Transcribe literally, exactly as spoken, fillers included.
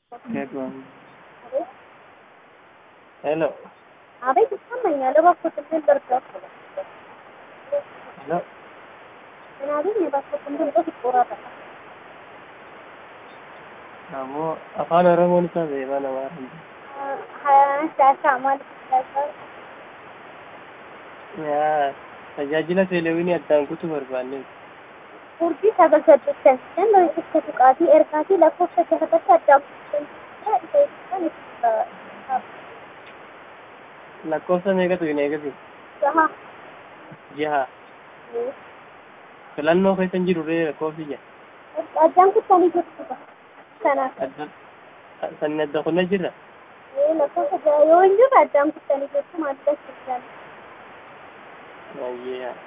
Network. Hello. Abay, isamanya lo bakit hindi berblok? Hello. Sinabi niya bakit hindi ko siguro ta. Kamu afaan Oromoon isa beekaa nama argina. Haa, saya amal saya. Yaa tajaajila teeleewinii addaan kutuu barbaanne. Urjii sagal saddeettan shan lo itti tuqaatii ergaatii lakkoofsa jahatatti addaan kutuu Lakkoofsa meeqatu hin eegatu? jaha. Jaha. Filannoo keessa hin jiru ree lakkoofsi jaha. Addaan kuttanii jirtu sana. Adda sanni adda kunna jirra. Ee lakkoofsa jaha yoo hin jirre addaan kuttanii jirtu maal jedhama? Ayyee.